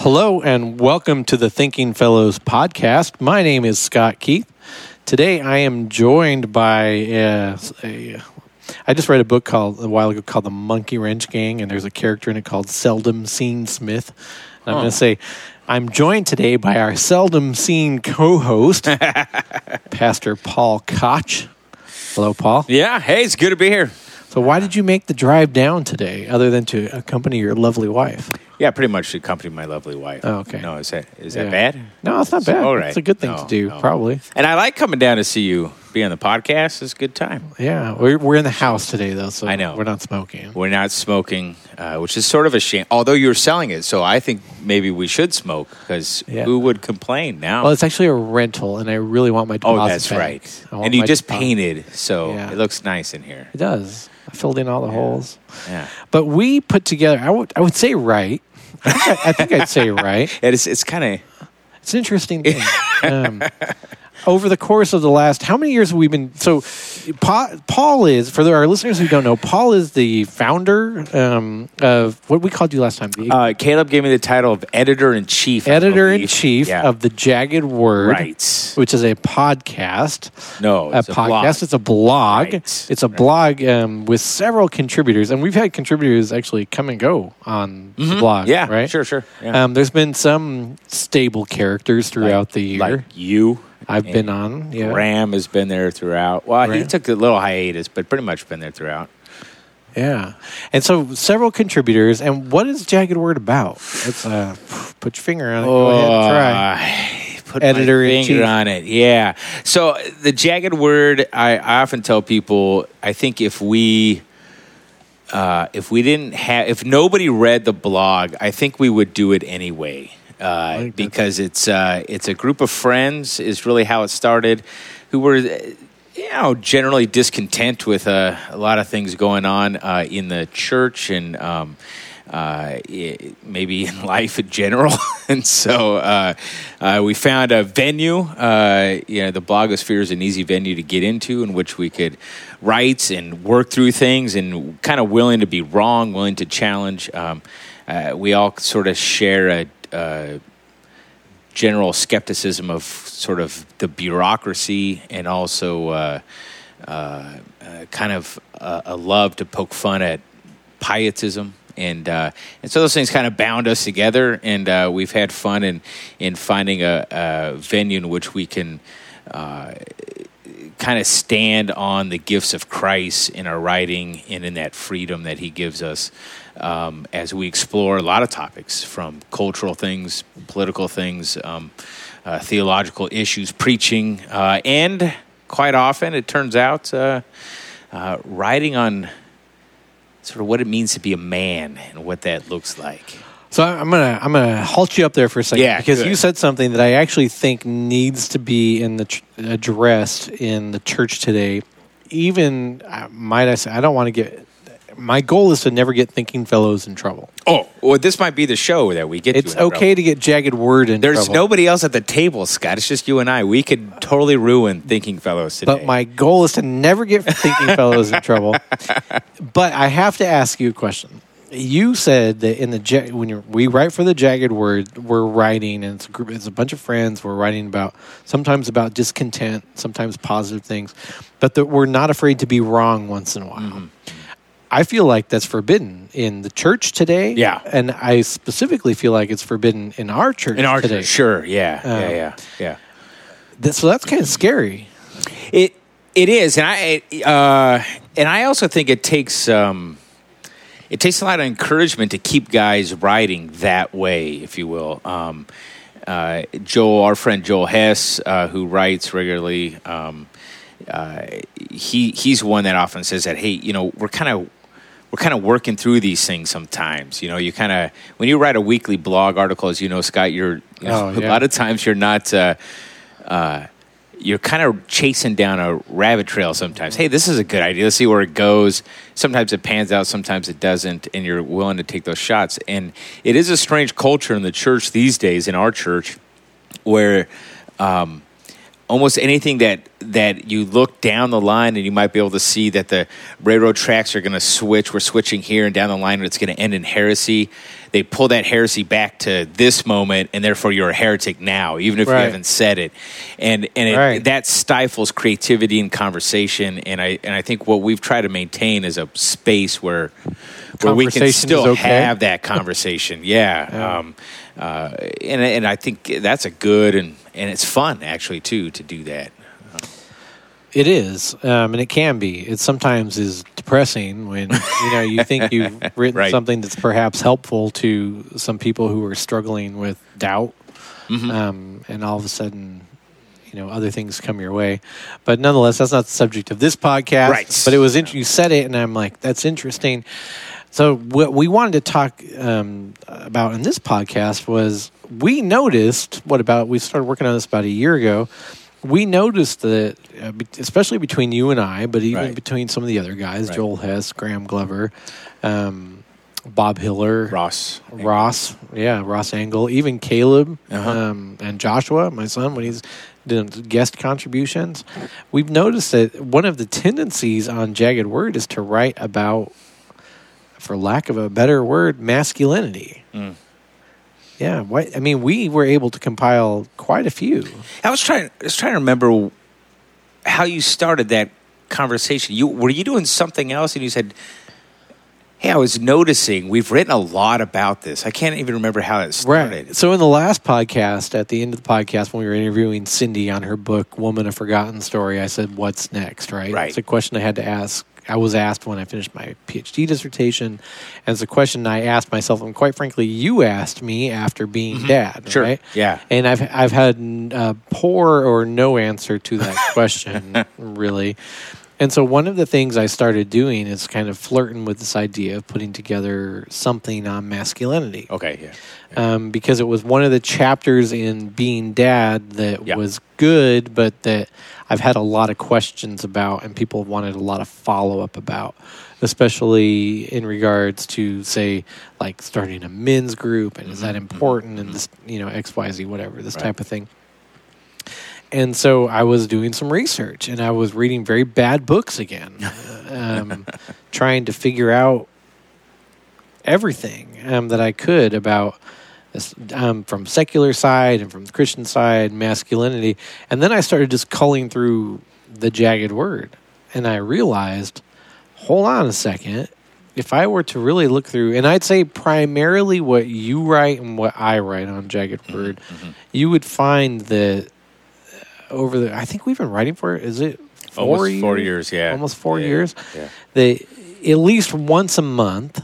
Hello and welcome to the Thinking Fellows podcast. My name is Scott Keith. Today I am joined by I just read a book a while ago called The Monkey Wrench Gang, and there's a character in it called Seldom Seen Smith. And I'm going to say I'm joined today by our seldom seen co-host, Pastor Paul Koch. Hello, Paul. Yeah, hey, it's good to be here. So why did you make the drive down today, other than to accompany your lovely wife? Yeah, pretty much to accompany my lovely wife. Oh, okay. No, is that bad? No, it's not bad. All right. It's a good thing to do, probably. And I like coming down to see you be on the podcast. It's a good time. Yeah, we're in the house today, though, so I know. We're not smoking. We're not smoking, which is sort of a shame. Although you're selling it, so I think maybe we should smoke, because who would complain now? Well, it's actually a rental, and I really want my deposit Oh, that's back. right. And you just painted, so it looks nice in here. It does. I filled in all the holes. Yeah. But we put together, I would say right. I think I'd say right. It's kind of... It's an interesting thing. Over the course of the last, how many years have we been? So, Paul is, for our listeners who don't know, Paul is the founder of what we called you last time. Caleb gave me the title of editor-in-chief. Editor-in-chief of The Jagged Word, right? Which is a podcast. No, it's a podcast. blog. It's a blog. Right. It's a blog with several contributors, and we've had contributors actually come and go on the blog. Yeah, right. Sure. Yeah. There's been some stable characters throughout the year. Like you. I've been on. Yeah. Graham has been there throughout. Well, he took a little hiatus, but pretty much been there throughout. Yeah. And so several contributors. And what is Jagged Word about? Let's put your finger on it. Go ahead and try. Put my finger on it. Yeah. So the Jagged Word, I often tell people, I think if nobody read the blog, I think we would do it anyway. Because it's a group of friends is really how it started, who were generally discontent with a lot of things going on in the church and maybe in life in general. And so we found a venue. The blogosphere is an easy venue to get into, in which we could write and work through things, and kind of willing to be wrong, willing to challenge. We all sort of share a general skepticism of sort of the bureaucracy, and also kind of a love to poke fun at pietism, and so those things kind of bound us together, and we've had fun in finding a venue in which we can kind of stand on the gifts of Christ in our writing and in that freedom that he gives us as we explore a lot of topics, from cultural things, political things, theological issues, preaching, and quite often it turns out writing on sort of what it means to be a man and what that looks like. So I'm gonna halt you up there for a second, because you said something that I actually think needs to be addressed in the church today. Even might I say, I don't want to get. My goal is to never get Thinking Fellows in trouble. Oh, well, this might be the show that we get. It's okay to get Jagged Word in trouble. There's nobody else at the table, Scott. It's just you and I. We could totally ruin Thinking Fellows today. But my goal is to never get Thinking Fellows in trouble. But I have to ask you a question. You said that we write for the Jagged Word, we're writing, and it's a bunch of friends. We're writing sometimes about discontent, sometimes positive things, but that we're not afraid to be wrong once in a while. Mm-hmm. I feel like that's forbidden in the church today. Yeah. And I specifically feel like it's forbidden in our church today. In our church, sure. Yeah. So that's kind of scary. It is. And I also think it takes a lot of encouragement to keep guys writing that way, if you will. Our friend Joel Hess, who writes regularly, he's one that often says that, hey, we're kind of working through these things sometimes. You kind of, when you write a weekly blog article, as you know, Scott, a lot of times you're not, you're kind of chasing down a rabbit trail sometimes. Hey, this is a good idea. Let's see where it goes. Sometimes it pans out, sometimes it doesn't, and you're willing to take those shots. And it is a strange culture in the church these days, in our church, where almost anything that you look down the line and you might be able to see that the railroad tracks are going to switch. We're switching here, and down the line it's going to end in heresy. they pull that heresy back to this moment, and therefore you're a heretic now, even if you haven't said it. And that stifles creativity and conversation. And I think what we've tried to maintain is a space where we can still have that conversation. And I think that's a good and it's fun actually too to do that. It is, and it can be. It sometimes is depressing when you think you've written something that's perhaps helpful to some people who are struggling with doubt, and all of a sudden, other things come your way. But nonetheless, that's not the subject of this podcast. Right. But it was you said it, and I'm like, that's interesting. So what we wanted to talk about in this podcast was we noticed we started working on this about a year ago. We noticed that, especially between you and I, but even between some of the other guys, Joel Hess, Graham Glover, Bob Hiller, Ross Engel, even Caleb, and Joshua, my son, when he's doing guest contributions, we've noticed that one of the tendencies on Jagged Word is to write about, for lack of a better word, masculinity. Yeah, we were able to compile quite a few. I was trying to remember how you started that conversation. Were you doing something else, and you said, "Hey, I was noticing we've written a lot about this." I can't even remember how it started. Right. So in the last podcast, at the end of the podcast, when we were interviewing Cindy on her book "Woman: A Forgotten Story," I said, "What's next?" Right. It's a question I had to ask. I was asked when I finished my PhD dissertation, and it's a question I asked myself, and quite frankly, you asked me after being dad, sure. Right? Yeah. And I've had poor or no answer to that question, really. And so one of the things I started doing is kind of flirting with this idea of putting together something on masculinity. Okay, yeah. Because it was one of the chapters in Being Dad that was good, but that I've had a lot of questions about, and people wanted a lot of follow-up about, especially in regards to, say, like starting a men's group, and is that important, and this, X, Y, Z, whatever, this type of thing. And so I was doing some research, and I was reading very bad books again, trying to figure out everything that I could about this, from secular side and from the Christian side, masculinity. And then I started just culling through the Jagged Word, and I realized, hold on a second, if I were to really look through, and I'd say primarily what you write and what I write on Jagged Word, you would find that I think we've been writing for, is it 4 years? 4 years, yeah. Almost 4 years. Yeah. They, at least once a month,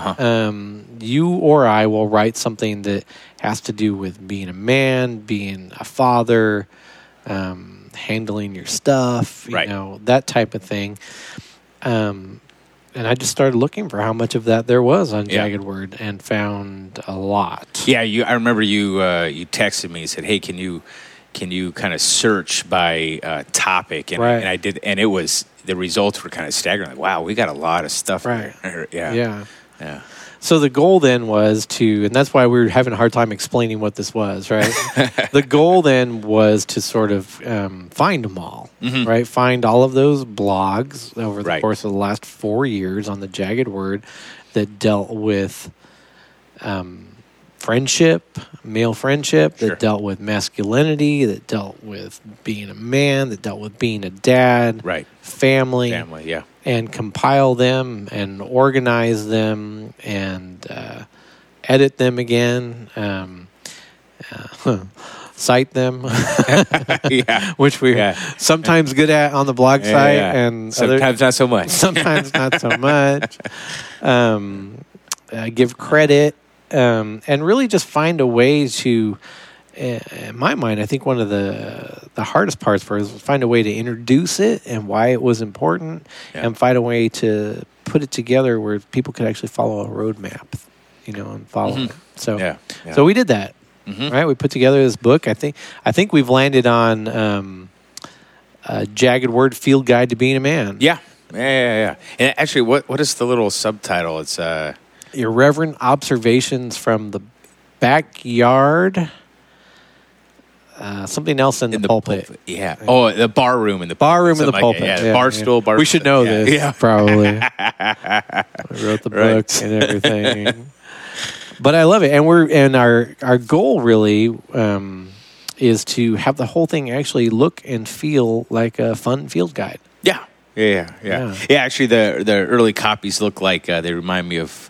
you or I will write something that has to do with being a man, being a father, handling your stuff, that type of thing. And I just started looking for how much of that there was on Jagged Word, and found a lot. Yeah, I remember you texted me and said, "Hey, can you kind of search by topic?" And I did, and it was, the results were kind of staggering. Like, wow, we got a lot of stuff. Right. There. Yeah. So the goal then was and that's why we were having a hard time explaining what this was, right? The goal then was to sort of find them all, right? Find all of those blogs over the course of the last 4 years on the Jagged Word that dealt with friendship, male friendship, that dealt with masculinity, that dealt with being a man, that dealt with being a dad, family, and compile them and organize them and edit them again, cite them, which we're sometimes good at on the blog site, and sometimes not so much. Sometimes not so much. Give credit. And really just find a way to, in my mind, I think one of the hardest parts for us was find a way to introduce it and why it was important, and find a way to put it together where people could actually follow a roadmap, and follow it. So, so we did that, right? We put together this book. I think we've landed on a Jagged Word Field Guide to Being a Man. Yeah. And actually, what is the little subtitle? It's Irreverent Observations from the Backyard. Something else in the pulpit. Yeah. Oh, the bar room in the bar room in the pulpit. Like the bar stool. Bar. We should know this. Yeah. Probably. We wrote the book and everything. But I love it, and our goal really is to have the whole thing actually look and feel like a fun field guide. Yeah. Actually, the early copies look like they remind me of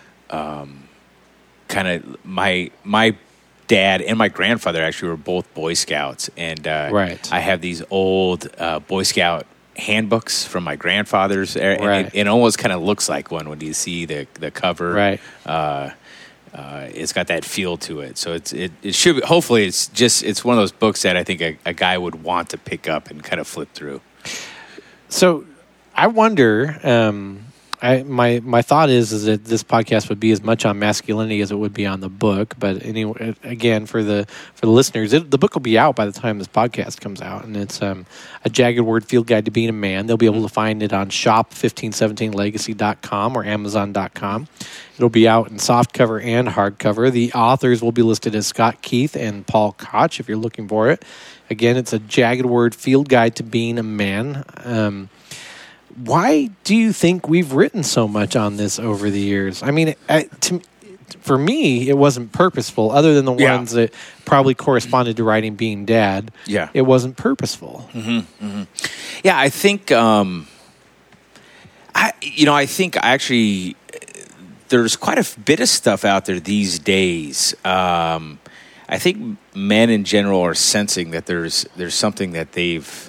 kind of my dad and my grandfather actually were both Boy Scouts, and Right. I have these old Boy Scout handbooks from my grandfather's, and Right. it almost kind of looks like one when you see the cover. Right. It's got that feel to it, so it should be, hopefully it's one of those books that I think a guy would want to pick up and kind of flip through. So I wonder. My thought is that this podcast would be as much on masculinity as it would be on the book. But anyway, again, for the listeners, the book will be out by the time this podcast comes out, and it's a Jagged Word Field Guide to Being a Man. They'll be able to find it on shop1517legacy.com or amazon.com. It'll be out in softcover and hardcover. The authors will be listed as Scott Keith and Paul Koch if you're looking for it. Again, it's a Jagged Word Field Guide to Being a Man. Why do you think we've written so much on this over the years? I mean, for me, it wasn't purposeful, other than the ones that probably corresponded to writing Being Dad. Yeah. It wasn't purposeful. Yeah, I think I think actually there's quite a bit of stuff out there these days. I think men in general are sensing that there's something that they've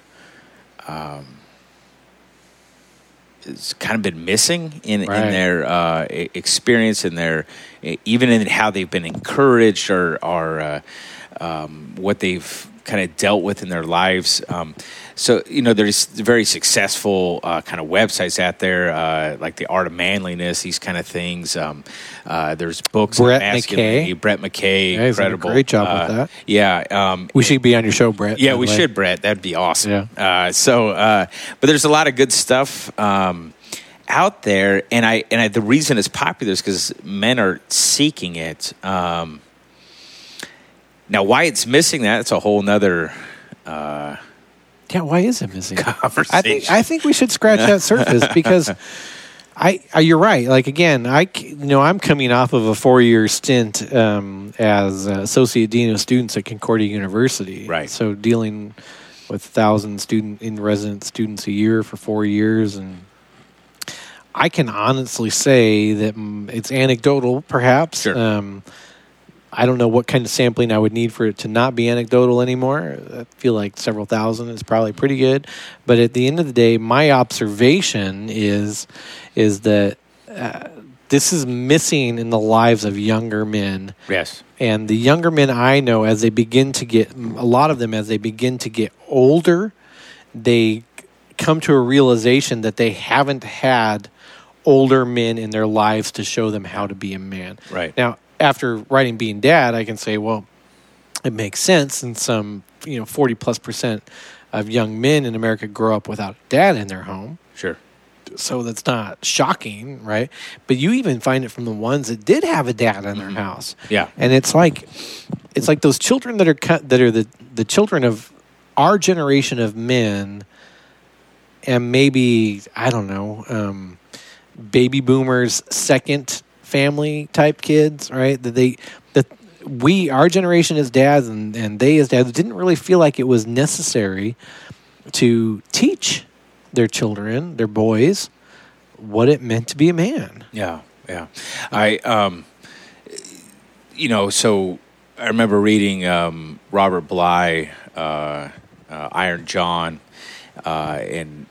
it's kind of been missing in their experience, and their even in how they've been encouraged or what they've kind of dealt with in their lives. So, there's very successful kind of websites out there, like The Art of Manliness, these kind of things. There's books. Brett McKay. Brett McKay, Yeah, he's done a incredible. great job with that. Yeah. We should be on your show, Brett. Yeah, by the we way. should, Brett. That'd be awesome. Yeah. But there's a lot of good stuff out there, and the reason it's popular is because men are seeking it. Now, why it's missing that's a whole nother Yeah, why is it missing? conversation. I think we should scratch that surface because you're right. Like again, I'm coming off of a 4-year stint as associate dean of students at Concordia University. Right. So dealing with 1,000 resident students a year for 4 years, and I can honestly say that it's anecdotal, perhaps. Sure. I don't know what kind of sampling I would need for it to not be anecdotal anymore. I feel like several thousand is probably pretty good. But at the end of the day, my observation is that this is missing in the lives of younger men. Yes. And the younger men I know, as they begin to get older, they come to a realization that they haven't had older men in their lives to show them how to be a man. Right. Now, after writing Being Dad, I can say, well, it makes sense. And some, 40+% of young men in America grow up without a dad in their home. Sure. So that's not shocking, right? But you even find it from the ones that did have a dad in their house. Yeah. And it's like those children that are the children of our generation of men, and maybe, I don't know, baby boomers' second family type kids, right? Our generation as dads and they as dads didn't really feel like it was necessary to teach their children, their boys, what it meant to be a man. Yeah. So I remember reading Robert Bly, Iron John, and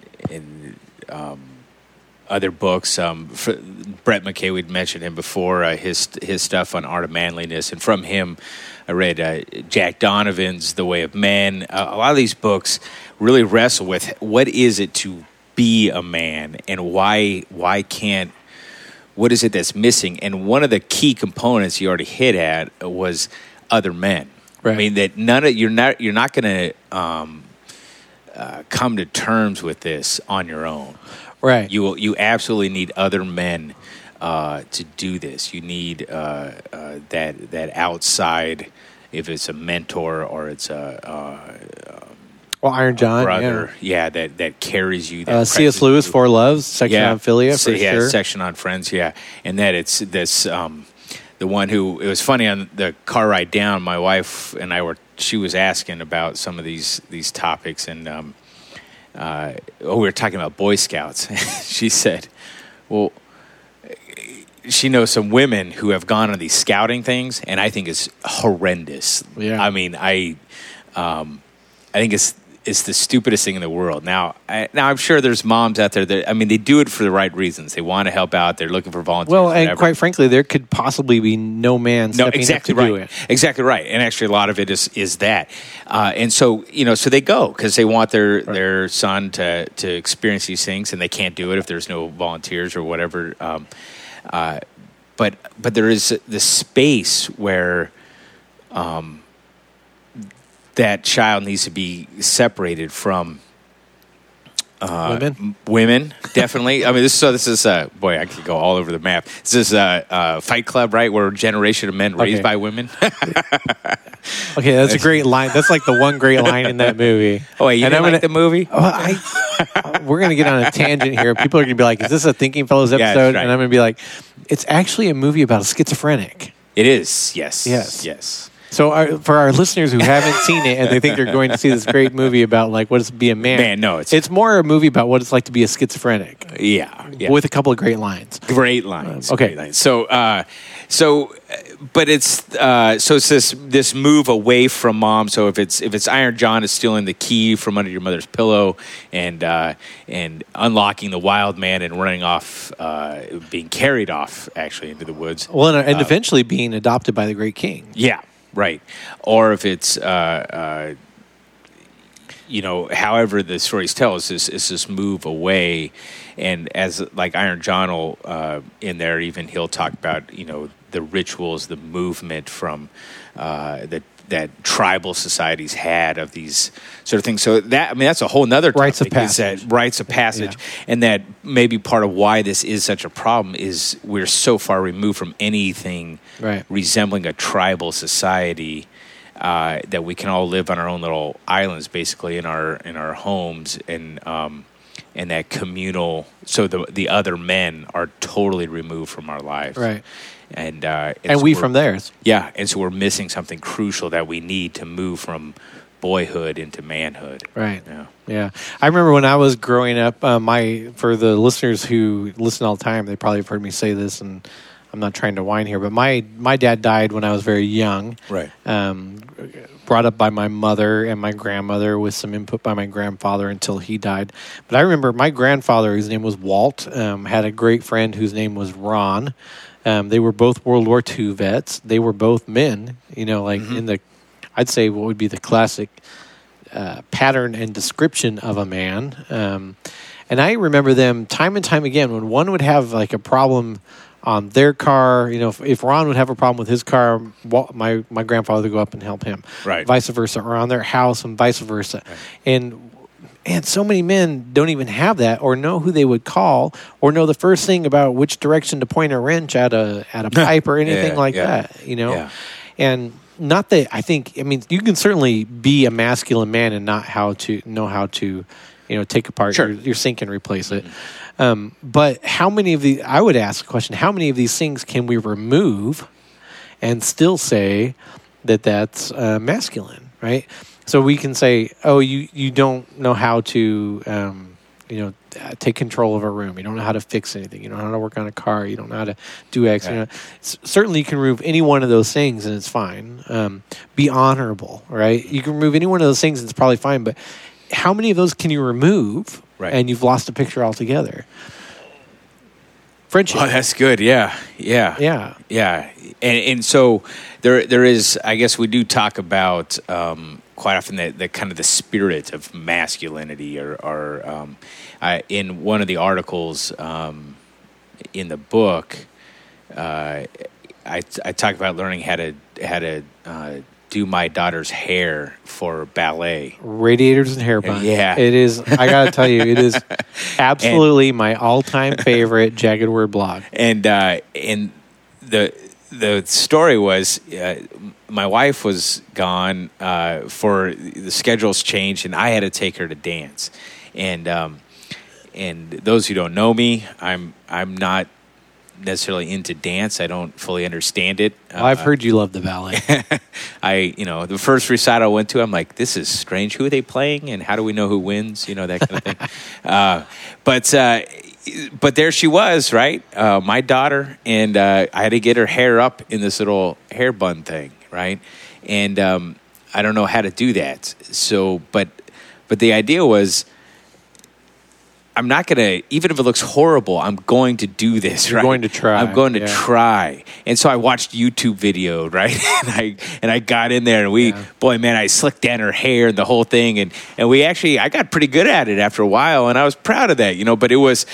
other books. Brett McKay, we'd mentioned him before, his stuff on Art of Manliness. And from him, I read Jack Donovan's The Way of Men. A lot of these books really wrestle with what is it to be a man, and why can't, what is it that's missing? And one of the key components you already hit at was other men. Right. I mean, that you're not going to come to terms with this on your own. Right. You absolutely need other men to do this. You need that outside, if it's a mentor or it's Iron John, brother, that carries you. C.S. Lewis, Four Loves, section on Philia, for sure. Section on Friends, and that it's this the one who, it was funny on the car ride down, my wife and she was asking about some of these topics, and we were talking about Boy Scouts. She said, well, she knows some women who have gone on these scouting things, and I think it's horrendous. Yeah. I mean, I think it's the stupidest thing in the world. Now I'm sure there's moms out there that, I mean, they do it for the right reasons. They want to help out. They're looking for volunteers. Well, and quite frankly, there could possibly be no man stepping up to do it. Exactly right. And actually, a lot of it is that. And so, so they go because they want their son to experience these things, and they can't do it if there's no volunteers or whatever. But there is this space where that child needs to be separated from women, definitely. I mean, this is boy, I could go all over the map. This is Fight Club, right? We're a generation of men raised by women. Okay, that's a great line. That's like the one great line in that movie. Oh, wait, you didn't like the movie? We're going to get on a tangent here. People are going to be like, is this a Thinking Fellows episode? Yeah, right. And I'm going to be like, it's actually a movie about a schizophrenic. It is, yes. So for our listeners who haven't seen it and they think they're going to see this great movie about like what it's to be a man. No, it's more a movie about what it's like to be a schizophrenic. Yeah. With a couple of great lines. Great lines. Okay. Great lines. But it's this move away from mom. So if it's Iron John is stealing the key from under your mother's pillow and unlocking the wild man and running off, being carried off actually into the woods. Well, and eventually being adopted by the great king. Yeah. Right. Or if it's, however the stories tell us, is this move away. And as like Iron John will, in there, even he'll talk about, the rituals, the movement from that tribal societies had of these sort of things. So that's a whole nother topic. Rites of passage. Yeah. And that maybe part of why this is such a problem is we're so far removed from anything resembling a tribal society that we can all live on our own little islands, basically in our homes, and that communal. So the other men are totally removed from our lives, right? And we from theirs. Yeah, and so we're missing something crucial that we need to move from boyhood into manhood. Right. Yeah. I remember when I was growing up, for the listeners who listen all the time, they probably have heard me say this, and I'm not trying to whine here, but my dad died when I was very young. Right. Brought up by my mother and my grandmother with some input by my grandfather until he died. But I remember my grandfather, whose name was Walt, had a great friend whose name was Ron. They were both World War II vets. They were both men, in the, I'd say what would be the classic pattern and description of a man. And I remember them time and time again when one would have like a problem on their car. If Ron would have a problem with his car, my grandfather would go up and help him. Right. Vice versa, or on their house and vice versa. Right. And so many men don't even have that, or know who they would call, or know the first thing about which direction to point a wrench at a pipe or anything that. Yeah. And not that you can certainly be a masculine man and not know how to take apart your sink and replace it. But how many of I would ask the question, how many of these things can we remove and still say that that's masculine, right? So we can say, oh, you don't know how to, take control of a room. You don't know how to fix anything. You don't know how to work on a car. You don't know how to do X. Right. Certainly you can remove any one of those things and it's fine. Be honorable, right? You can remove any one of those things and it's probably fine. But how many of those can you remove and you've lost a picture altogether? Friendship. Oh, that's good. Yeah. And so there is, I guess we do talk about quite often the kind of the spirit of masculinity, or in one of the articles in the book, I talk about learning how to do my daughter's hair for ballet. Radiators and hair bun. Yeah. It is, I got to tell you, it is absolutely my all-time favorite Jagged Word blog. And the story was my wife was gone for the schedules changed, and I had to take her to dance. And those who don't know me, I'm not necessarily into dance. I don't fully understand it. Well, I've heard you love the ballet. The first recital I went to, I'm like, this is strange. Who are they playing, and how do we know who wins? That kind of thing. But there she was, right? My daughter, and I had to get her hair up in this little hair bun thing, right? And I don't know how to do that. So, but the idea was, I'm not going to, even if it looks horrible, I'm going to do this, You're right? going to try. I'm going to try. And so I watched YouTube video, right? and I got in there, and I slicked down her hair and the whole thing. And I got pretty good at it after a while, and I was proud of that, but it was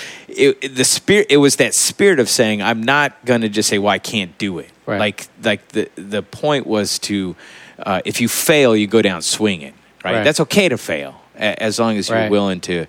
that spirit of saying, I'm not going to just say, well, I can't do it. Right. Like the point was to, if you fail, you go down swinging, right? That's okay to fail, as long as you're willing to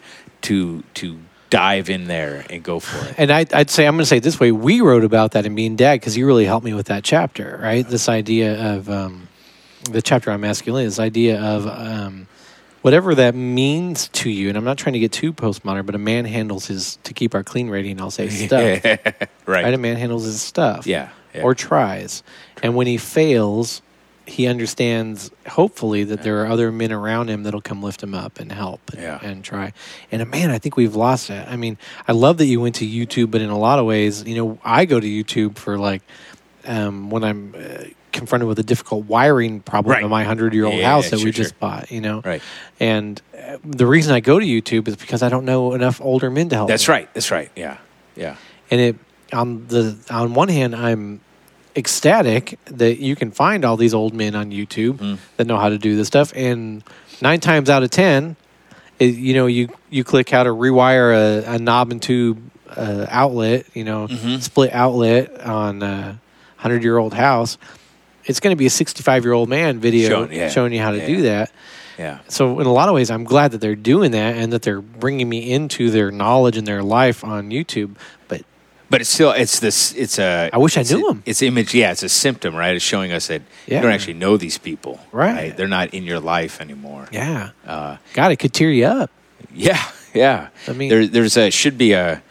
dive in there and go for it. And I'm going to say it this way. We wrote about that in Being Dad because you really helped me with that chapter, right? This idea of the chapter on masculinity, this idea of whatever that means to you. And I'm not trying to get too postmodern, but a man handles his, to keep our clean rating, I'll say stuff. Right. A man handles his stuff. Yeah. Or tries. And when he fails, he understands, hopefully, that there are other men around him that'll come lift him up and help and try. And, man, I think we've lost that. I mean, I love that you went to YouTube, but in a lot of ways, I go to YouTube for, when I'm confronted with a difficult wiring problem in my 100-year-old house that we just bought, Right. And the reason I go to YouTube is because I don't know enough older men to help me. That's right. Yeah. And on one hand, I'm ecstatic that you can find all these old men on YouTube that know how to do this stuff, and 9 times out of 10, you click how to rewire a knob and tube outlet, split outlet on a 100-year-old house. It's going to be a 65-year-old man video showing you how to do that. Yeah. So in a lot of ways, I'm glad that they're doing that and that they're bringing me into their knowledge and their life on YouTube. But it's I wish I knew them. It's image. Yeah, it's a symptom, right? It's showing us that you don't actually know these people, right? They're not in your life anymore. Yeah. God, it could tear you up. Yeah. I mean, should be a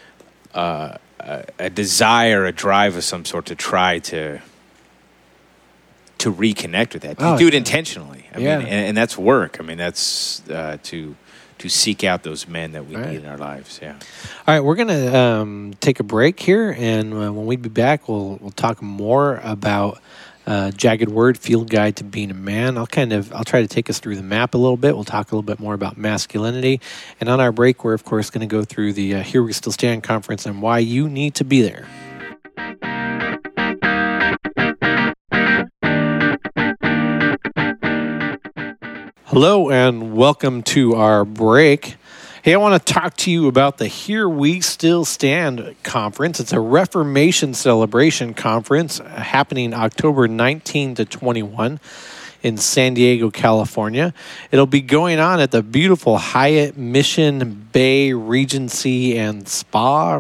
desire, a drive of some sort to try to reconnect with that. You do it intentionally. I mean, and that's work. I mean, that's to seek out those men that we need in our lives. Yeah. All right, we're going to take a break here, and when we be back, we'll talk more about Jagged Word, Field Guide to Being a Man. I'll try to take us through the map a little bit. We'll talk a little bit more about masculinity. And on our break, we're, of course, going to go through the Here We Still Stand conference and why you need to be there. Hello and welcome to our break. Hey, I want to talk to you about the Here We Still Stand conference. It's a Reformation celebration conference happening October 19 to 21 in San Diego, California. It'll be going on at the beautiful Hyatt Mission Regency and Spa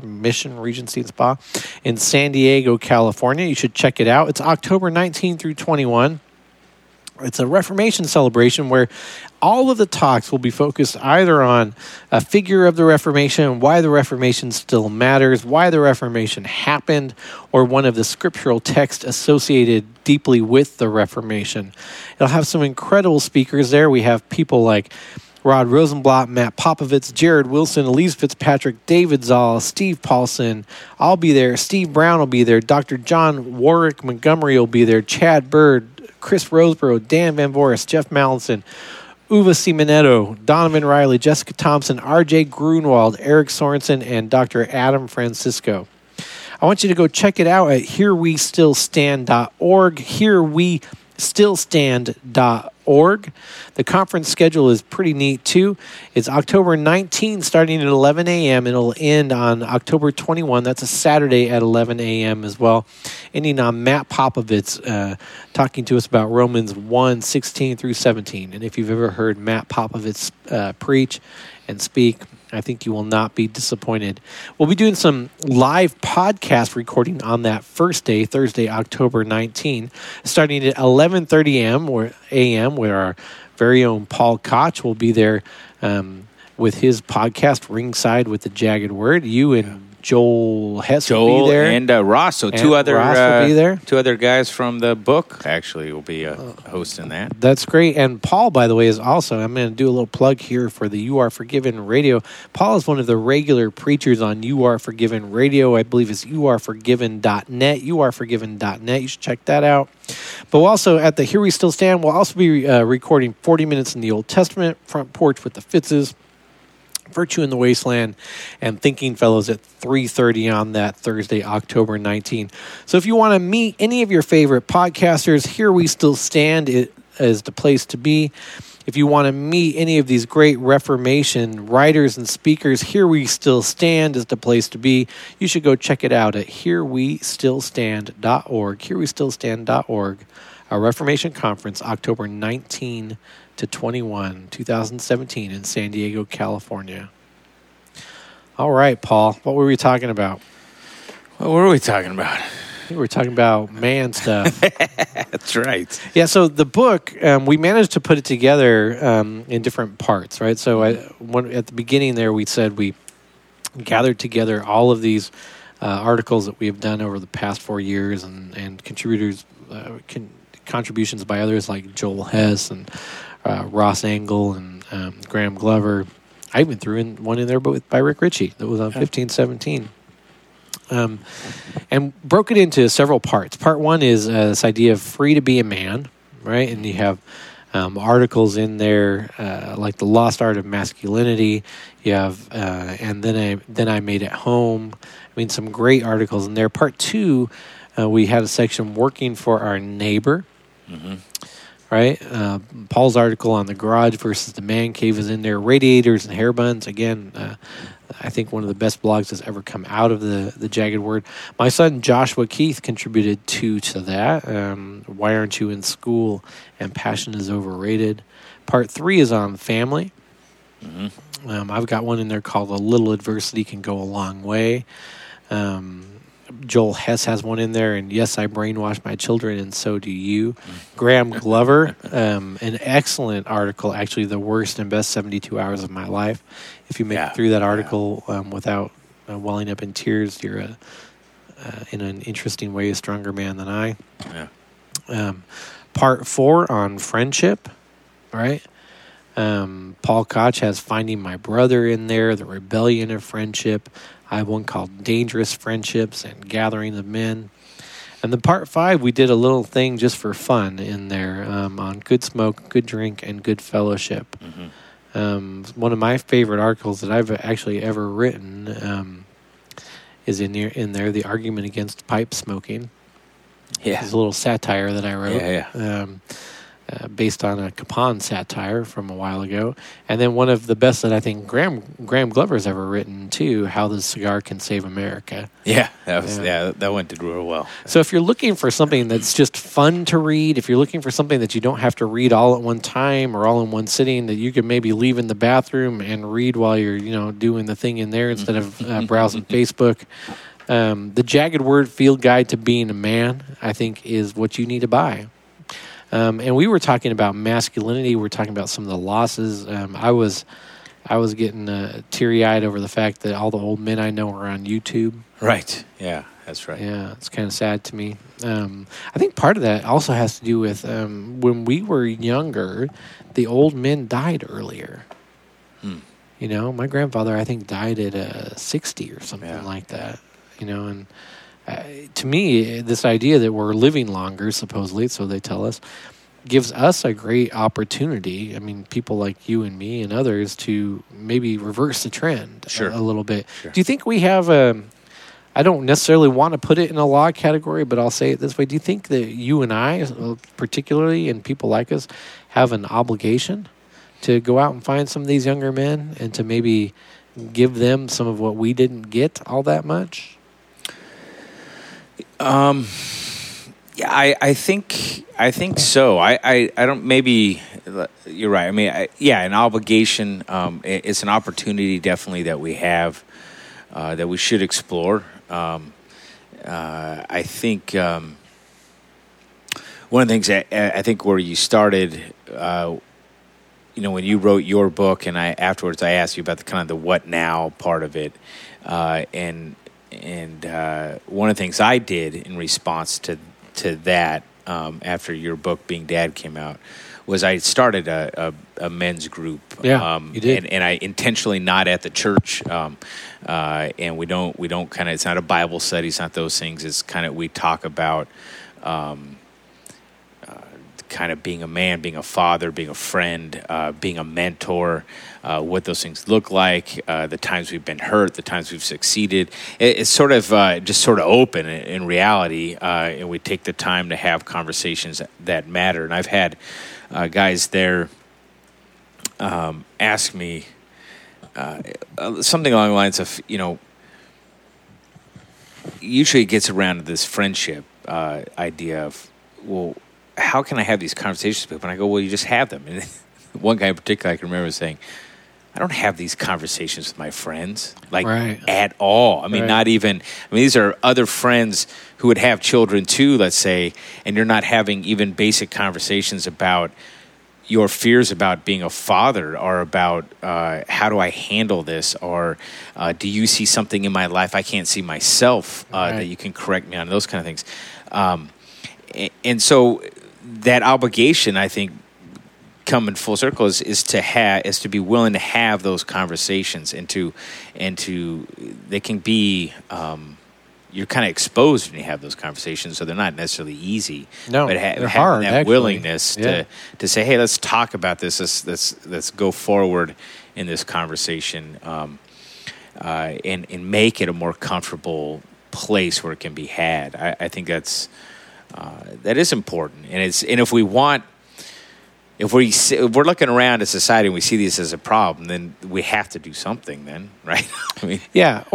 in San Diego, California. You should check it out. It's October 19 through 21. It's a Reformation celebration where all of the talks will be focused either on a figure of the Reformation, why the Reformation still matters, why the Reformation happened, or one of the scriptural texts associated deeply with the Reformation. It'll have some incredible speakers there. We have people like Rod Rosenblatt, Matt Popovitz, Jared Wilson, Elise Fitzpatrick, David Zoll, Steve Paulson. I'll be there. Steve Brown will be there. Dr. John Warwick Montgomery will be there. Chad Bird, Chris Roseborough, Dan Van Voris, Jeff Mallinson, Uva Simonetto, Donovan Riley, Jessica Thompson, R.J. Grunwald, Eric Sorensen, and Dr. Adam Francisco. I want you to go check it out at herewestillstand.org, herewestillstand.org. The conference schedule is pretty neat, too. It's October 19, starting at 11 a.m. It'll end on October 21. That's a Saturday at 11 a.m. as well. Ending on Matt Popovitz talking to us about Romans 1, 16 through 17. And if you've ever heard Matt Popovitz preach and speak, I think you will not be disappointed. We'll be doing some live podcast recording on that first day, Thursday, October 19, starting at 11:30 a.m. where our very own Paul Koch will be there with his podcast, Ringside with the Jagged Word. You and Joel Hess will be there. And Ross. So And two other Ross will be there. Two other guys from the book actually will be hosting that. That's great. And Paul, by the way, is also, I'm going to do a little plug here for the You Are Forgiven radio. Paul is one of the regular preachers on You Are Forgiven radio. I believe it's youareforgiven.net. Youareforgiven.net. You should check that out. But we'll also, at the Here We Still Stand, we'll also be recording 40 Minutes in the Old Testament, Front Porch with the Fitzes, Virtue in the Wasteland, and Thinking Fellows at 3:30 on that Thursday, October 19. So if you want to meet any of your favorite podcasters, Here We Still Stand is the place to be. If you want to meet any of these great Reformation writers and speakers, Here We Still Stand is the place to be. You should go check it out at herewestillstand.org. herewestillstand.org. Our Reformation Conference, October 19 to 21, 2017 in San Diego, California. All right, Paul, what were we talking about? What were we talking about? I think we were talking about man stuff. That's right. Yeah, so the book, we managed to put it together in different parts, right? So at the beginning there, we said we gathered together all of these articles that we have done over the past 4 years and contributions by others like Joel Hess and Ross Engel and Graham Glover. I even threw in one in there by Rick Ritchie that was on 1517. And broke it into several parts. Part one is this idea of free to be a man, right? And you have articles in there like The Lost Art of Masculinity. You have and then I Made It Home. I mean, some great articles in there. Part two, we had a section Working for Our Neighbor. Mm-hmm. Right? Paul's article on the garage versus the man cave is in there. Radiators and hair buns. Again, I think one of the best blogs that's ever come out of the Jagged Word. My son Joshua Keith contributed to that. Why Aren't You in School? And Passion is Overrated. Part three is on family. Mm-hmm. I've got one in there called A Little Adversity Can Go a Long Way. Joel Hess has one in there, and Yes, I Brainwashed My Children, and So Do You. Graham Glover, an excellent article, actually the worst and best 72 hours of my life. If you make it through that article without welling up in tears, you're in an interesting way a stronger man than I. Yeah. Part four on friendship, right? Paul Koch has Finding My Brother in there, The Rebellion of Friendship. I have one called Dangerous Friendships and Gathering of Men. And then part five, we did a little thing just for fun in there on good smoke, good drink, and good fellowship. Mm-hmm. One of my favorite articles that I've actually ever written is in there, The Argument Against Pipe Smoking. Yeah. It's a little satire that I wrote. Based on a Capon satire from a while ago. And then one of the best that I think Graham Glover's ever written, too, How the Cigar Can Save America. Yeah, that one did real well. So if you're looking for something that's just fun to read, if you're looking for something that you don't have to read all at one time or all in one sitting, that you could maybe leave in the bathroom and read while you're doing the thing in there instead of browsing Facebook, the Jagged Word Field Guide to Being a Man, I think, is what you need to buy. And we were talking about masculinity. We were talking about some of the losses. I was getting teary-eyed over the fact that all the old men I know are on YouTube. Right. Yeah, that's right. Yeah, it's kind of sad to me. I think part of that also has to do with when we were younger, the old men died earlier. My grandfather, I think, died at 60 or something like that. And to me, this idea that we're living longer, supposedly, so they tell us, gives us a great opportunity. I mean, people like you and me and others to maybe reverse the trend a little bit. Sure. Do you think we have I don't necessarily want to put it in a law category, but I'll say it this way. Do you think that you and I, particularly, and people like us, have an obligation to go out and find some of these younger men and to maybe give them some of what we didn't get all that much? I think so. I don't. Maybe you're right. I mean, an obligation. It's an opportunity, definitely, that we have that we should explore. I think one of the things I think where you started, when you wrote your book, and afterwards I asked you about the kind of the what now part of it, and one of the things I did in response to that after your book Being Dad came out was I started a men's group. Yeah, you did. And I intentionally not at the church, and we don't kind of, it's not a Bible study, it's not those things. It's kind of, we talk about kind of being a man, being a father, being a friend, being a mentor, what those things look like, the times we've been hurt, the times we've succeeded. It's sort of just sort of open in reality, and we take the time to have conversations that matter. And I've had guys there ask me something along the lines of, usually it gets around to this friendship idea of, well, how can I have these conversations with people? And I go, well, you just have them. And one guy in particular I can remember saying, I don't have these conversations with my friends, at all. I mean, not even, these are other friends who would have children too, let's say, and you're not having even basic conversations about your fears about being a father, or about how do I handle this, or do you see something in my life I can't see myself that you can correct me on, those kind of things. And so that obligation, I think, coming full circle is to be willing to have those conversations, and to they can be you're kind of exposed when you have those conversations, so they're not necessarily easy. No, but they're hard. That willingness to say, hey, let's talk about this. Let's go forward in this conversation, and make it a more comfortable place where it can be had. I think that is important, and if we're looking around at society and we see this as a problem, then we have to do something. Then, right? I mean,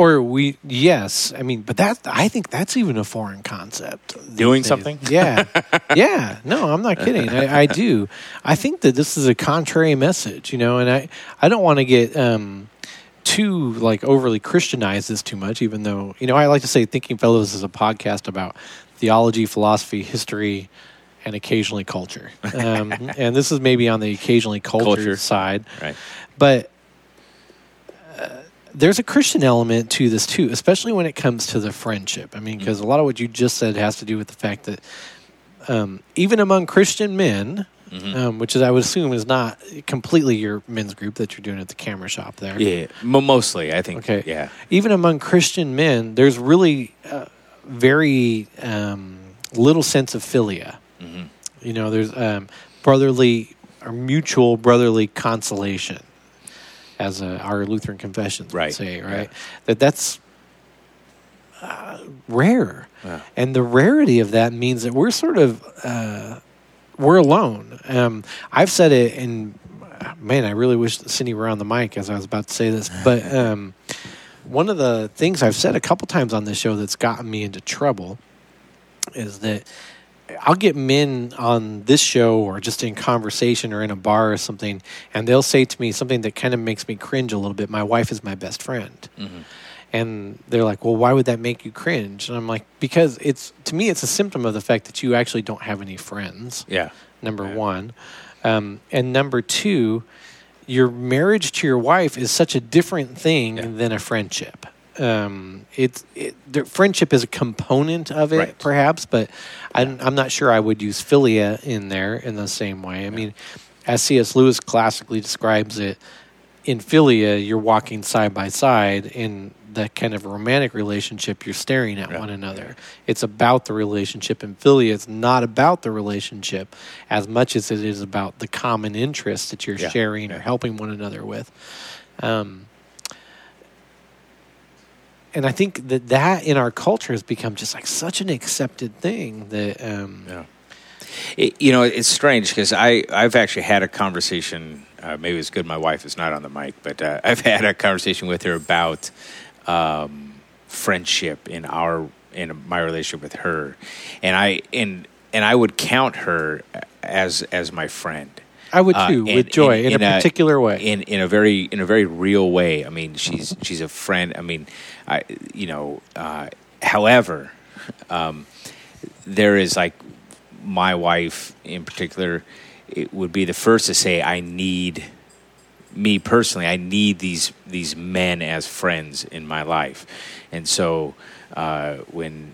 but I think that's even a foreign concept. Doing something? Yeah. No, I'm not kidding. I do. I think that this is a contrary message, and I don't want to get too overly Christianize this too much, even though, I like to say Thinking Fellows is a podcast about theology, philosophy, history, and occasionally culture. And this is maybe on the occasionally culture side. Right. But there's a Christian element to this too, especially when it comes to the friendship. I mean, because a lot of what you just said has to do with the fact that even among Christian men, which is, I would assume, is not completely your men's group that you're doing at the camera shop there. Yeah, mostly, I think. Okay. Yeah. Even among Christian men, there's really very little sense of philia. There's brotherly or mutual brotherly consolation, as our Lutheran confessions would say, right? Yeah. That's rare. Yeah. And the rarity of that means that we're sort of, we're alone. I've said it, and man, I really wish Cindy were on the mic as I was about to say this, but one of the things I've said a couple times on this show that's gotten me into trouble is that I'll get men on this show or just in conversation or in a bar or something, and they'll say to me something that kind of makes me cringe a little bit. My wife is my best friend. Mm-hmm. And they're like, well, why would that make you cringe? And I'm like, because to me, it's a symptom of the fact that you actually don't have any friends. Yeah. Number one. And number two, your marriage to your wife is such a different thing than a friendship. The friendship is a component of it, perhaps, but I'm not sure I would use philia in there in the same way. I mean, as C.S. Lewis classically describes it, in philia, you're walking side by side. In that kind of romantic relationship, you're staring at one another. Yeah. It's about the relationship. In philia, it's not about the relationship as much as it is about the common interests that you're sharing or helping one another with. And I think that in our culture has become just such an accepted thing that... it's strange because I've actually had a conversation, maybe it's good my wife is not on the mic, but I've had a conversation with her about friendship in my relationship with her. And I would count her as my friend. I would too, with joy, in a particular way, in a very real way. I mean, she's a friend. I mean, however, there is my wife in particular. It would be the first to say, I need me personally, I need these men as friends in my life. And so when,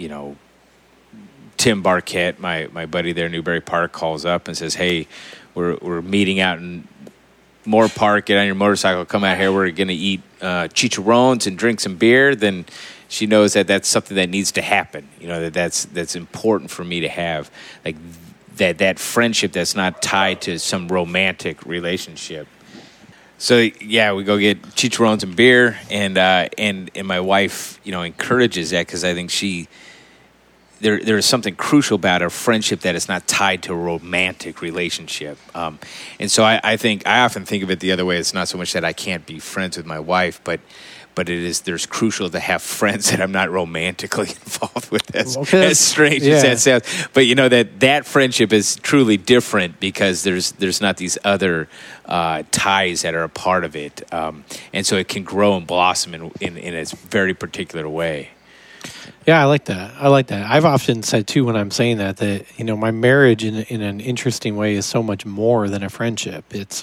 Tim Barquette, my buddy there in Newbury Park, calls up and says, hey, we're meeting out in Moore Park, get on your motorcycle, come out here, we're going to eat chicharrones and drink some beer, then she knows that that's something that needs to happen. That's important for me to have, like that friendship that's not tied to some romantic relationship. So yeah, we go get chicharrones and beer, and my wife, encourages that, because I think there is something crucial about a friendship that is not tied to a romantic relationship. And so I often think of it the other way. It's not so much that I can't be friends with my wife, but there's crucial to have friends that I'm not romantically involved with, as strange as that sounds. But that friendship is truly different, because there's not these other ties that are a part of it. And so it can grow and blossom in a very particular way. Yeah, I like that. I've often said too, when I'm saying that my marriage in an interesting way is so much more than a friendship. It's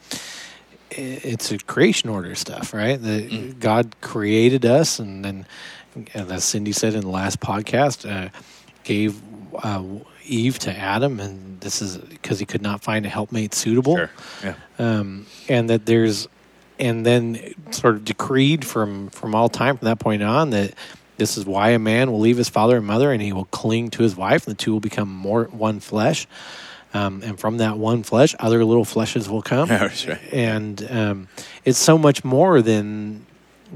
a creation order stuff, right? God created us, and then, as Cindy said in the last podcast, gave Eve to Adam, and this is because he could not find a helpmate suitable. Sure. Yeah. And then sort of decreed from all time from that point on that this is why a man will leave his father and mother, and he will cling to his wife, and the two will become one flesh. And from that one flesh, other little fleshes will come. That's right. And it's so much more than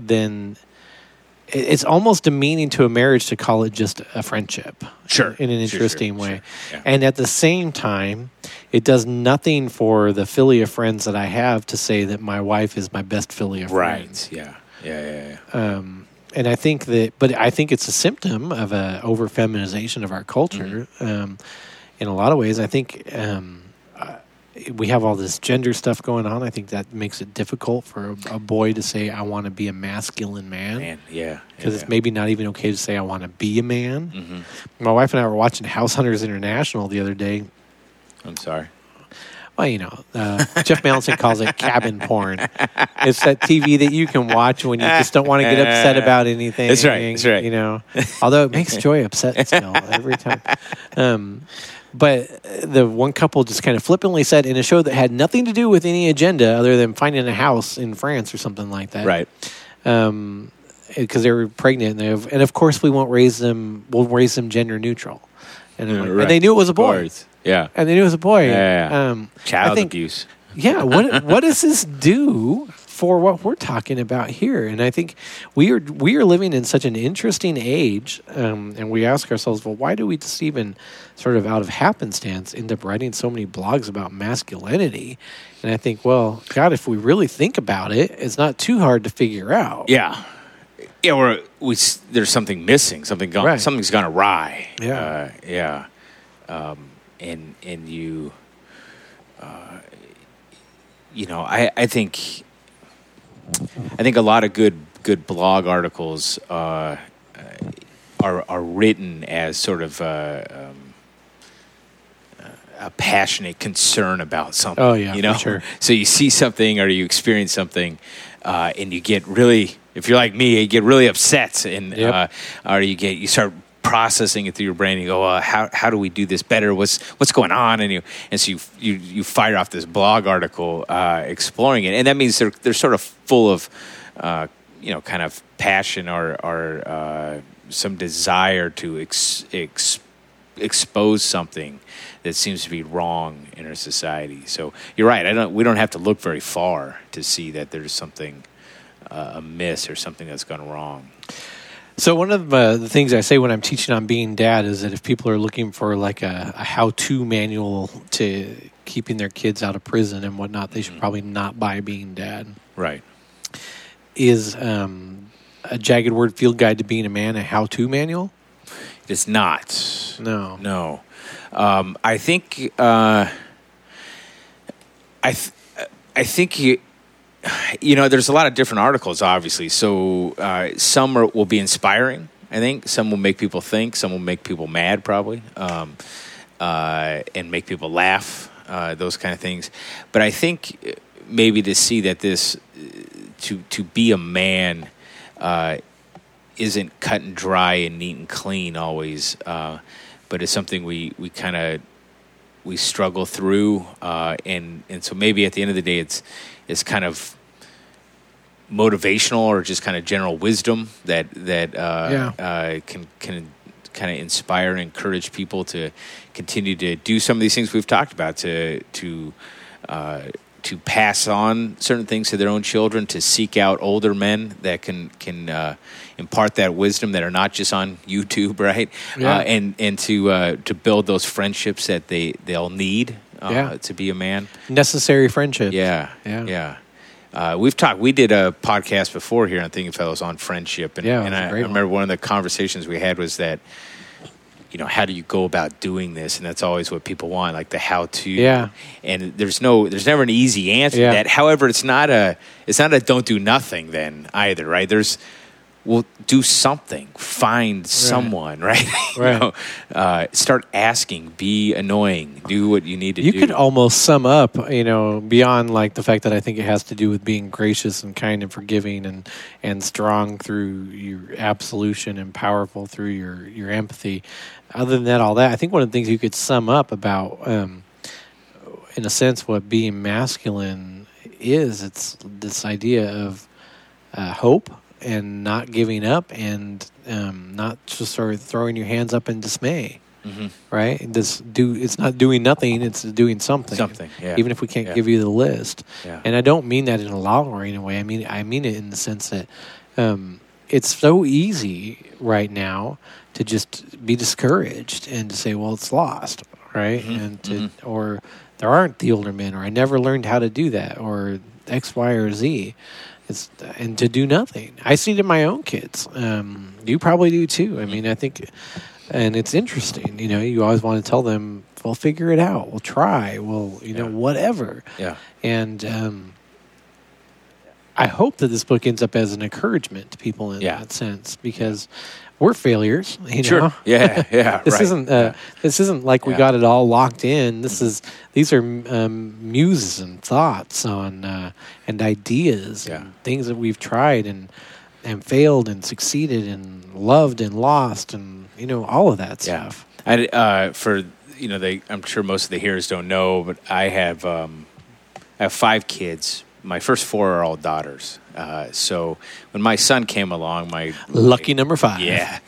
it's almost demeaning to a marriage to call it just a friendship. Sure. In an interesting way. Sure. Yeah. And at the same time, it does nothing for the filly of friends that I have to say that my wife is my best filly of friends. Right. Yeah. And I think it's a symptom of a over feminization of our culture. Mm-hmm. In a lot of ways, I think we have all this gender stuff going on. I think that makes it difficult for a boy to say, I want to be a masculine man. Because it's maybe not even okay to say, I want to be a man. Mm-hmm. My wife and I were watching House Hunters International the other day. I'm sorry. Well, Jeff Mallinson calls it cabin porn. It's that TV that you can watch when you just don't want to get upset about anything. That's right. Although it makes Joy upset still every time. But the one couple just kind of flippantly said, in a show that had nothing to do with any agenda other than finding a house in France or something like that. Right. Because they were pregnant, and of course we'll raise them gender neutral. And they knew it was a boy. Yeah. And they knew it was a boy. Yeah. Child abuse. Yeah. What does this do for what we're talking about here? And I think we are living in such an interesting age, and we ask ourselves, well, why do we just even sort of out of happenstance end up writing so many blogs about masculinity? And I think, well, God, if we really think about it, it's not too hard to figure out. Yeah. Yeah, there's something missing, something's gone awry. Yeah. And you, I think a lot of good blog articles are written as sort of a passionate concern about something. Oh yeah, for sure. So you see something or you experience something, and you get really, if you're like me, you get really upset, and or you start processing it through your brain. And you go, how do we do this better? What's going on? And so you fire off this blog article exploring it, and that means they're sort of full of kind of passion or some desire to expose something that seems to be wrong in our society. So you're right. We don't have to look very far to see that there's something amiss or something that's gone wrong. So one of the things I say when I'm teaching on being dad is that if people are looking for like a how-to manual to keeping their kids out of prison and whatnot, they should probably not buy Being Dad. Right. Is a Jagged Word Field Guide to Being a Man a how-to manual? It's not. No. I think I think there's a lot of different articles, obviously. So some will be inspiring, I think. Some will make people think. Some will make people mad, probably, and make people laugh, those kind of things. But I think maybe to see that this to be a man isn't cut and dry and neat and clean always, but it's something we struggle through, and so maybe at the end of the day, it's kind of motivational or just kind of general wisdom that can kind of inspire and encourage people to continue to do some of these things we've talked about, to pass on certain things to their own children, to seek out older men that can impart that wisdom that are not just on YouTube, right? Yeah. And to build those friendships that they'll need to be a man. Necessary friendship. Yeah. We did a podcast before here on Thinking Fellows on friendship, and I remember one of the conversations we had was that, how do you go about doing this? And that's always what people want, like the how-to. Yeah. And there's never an easy answer to that. However, it's not a don't do nothing then either, right? Well, do something. Find someone, right? Right. Start asking. Be annoying. Do what you need to do. You could almost sum up, beyond like the fact that I think it has to do with being gracious and kind and forgiving and strong through your absolution and powerful through your empathy. Other than that, all that, I think one of the things you could sum up about, in a sense, what being masculine is, it's this idea of hope and not giving up and not just sort of throwing your hands up in dismay, right? It's not doing nothing; it's doing something. Something, yeah. Even if we can't give you the list. Yeah. And I don't mean that in a lowering way. I mean it in the sense that it's so easy right now to just be discouraged and to say, "Well, it's lost," right? And or there aren't the older men, or I never learned how to do that, or X, Y, or Z. And to do nothing. I see it in my own kids. You probably do too. I mean, I think, and it's interesting. You always want to tell them, "Well, figure it out. We'll try. We'll, whatever." Yeah. And I hope that this book ends up as an encouragement to people in that sense, because we're failures. Sure. Yeah. This isn't. This isn't like we got it all locked in. These are muses and thoughts on and ideas and things that we've tried and failed and succeeded and loved and lost and all of that stuff. I'm sure most of the hearers don't know, but I have 5 kids. My first 4 are all daughters. So when my son came along, my lucky number 5. Yeah.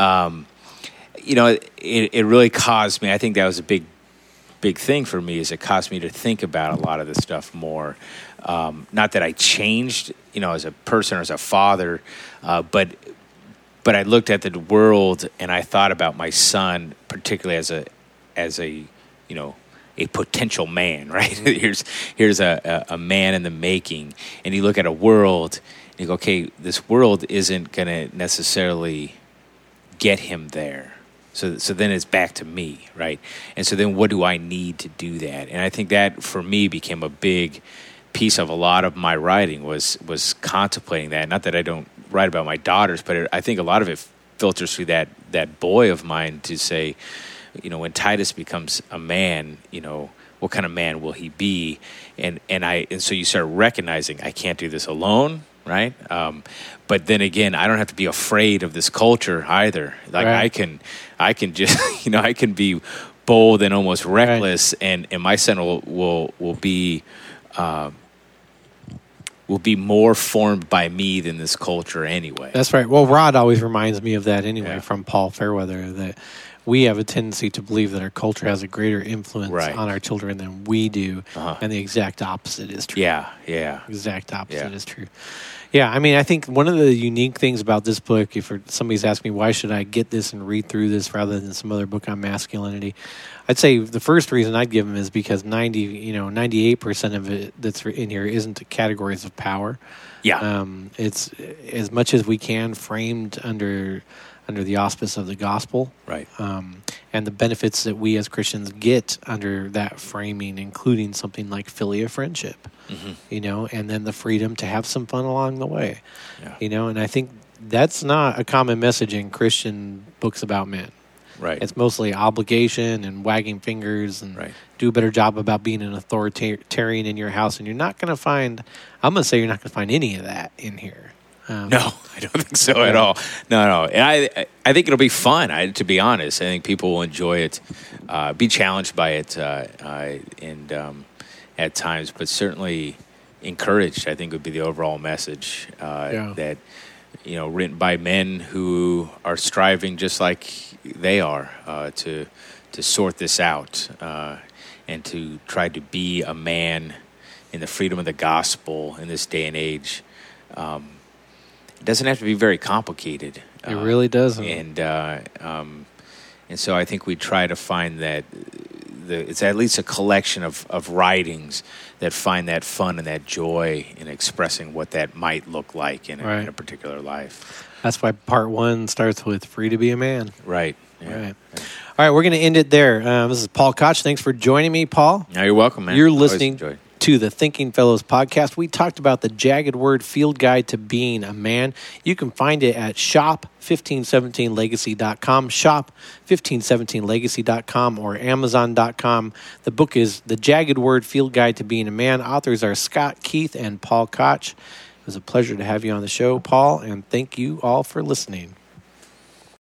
It really caused me, I think that was a big thing for me, is it caused me to think about a lot of this stuff more. Not that I changed, as a person or as a father, but I looked at the world and I thought about my son, particularly as a potential man, right? Here's a man in the making, and you look at a world and you go, okay, this world isn't going to necessarily get him there. So then it's back to me, right? And so then what do I need to do that? And I think that for me became a big piece of a lot of my writing was contemplating that. Not that I don't write about my daughters, but I think a lot of it filters through that boy of mine to say, when Titus becomes a man, what kind of man will he be? And so you start recognizing I can't do this alone, right? But then again, I don't have to be afraid of this culture either. Like right. I can just I can be bold and almost reckless, right. and my son will be more formed by me than this culture anyway. That's right. Well, Rod always reminds me of that anyway from Paul Fairweather, that we have a tendency to believe that our culture has a greater influence on our children than we do, and the exact opposite is true. Yeah. Exact opposite is true. Yeah, I mean, I think one of the unique things about this book, if somebody's asking me why should I get this and read through this rather than some other book on masculinity, I'd say the first reason I'd give them is because 98% of it that's in here isn't categories of power. Yeah, it's as much as we can framed under the auspice of the gospel, right? And the benefits that we as Christians get under that framing, including something like philia friendship, and then the freedom to have some fun along the way, and I think that's not a common message in Christian books about men. Right. It's mostly obligation and wagging fingers and Right. do a better job about being an authoritarian in your house. And you're not going to find, I'm going to say you're not going to find any of that in here. No, I don't think so at all. No. And I think it'll be fun, to be honest. I think people will enjoy it, be challenged by it, and at times, but certainly encouraged, I think would be the overall message that, written by men who are striving just like they are to sort this out and to try to be a man in the freedom of the gospel in this day and age. It doesn't have to be very complicated. It really doesn't. And so I think we try to find that it's at least a collection of writings that find that fun and that joy in expressing what that might look like in a particular life. That's why part 1 starts with "Free to be a man." Right. Yeah. Right. All right, we're going to end it there. This is Paul Koch. Thanks for joining me, Paul. You're welcome, man. You're listening to the Thinking Fellows podcast. We talked about the Jagged Word Field Guide to Being a Man. You can find it at shop1517legacy.com, shop1517legacy.com, or amazon.com. The book is The Jagged Word Field Guide to Being a Man. Authors are Scott Keith and Paul Koch. It was a pleasure to have you on the show, Paul, and thank you all for listening.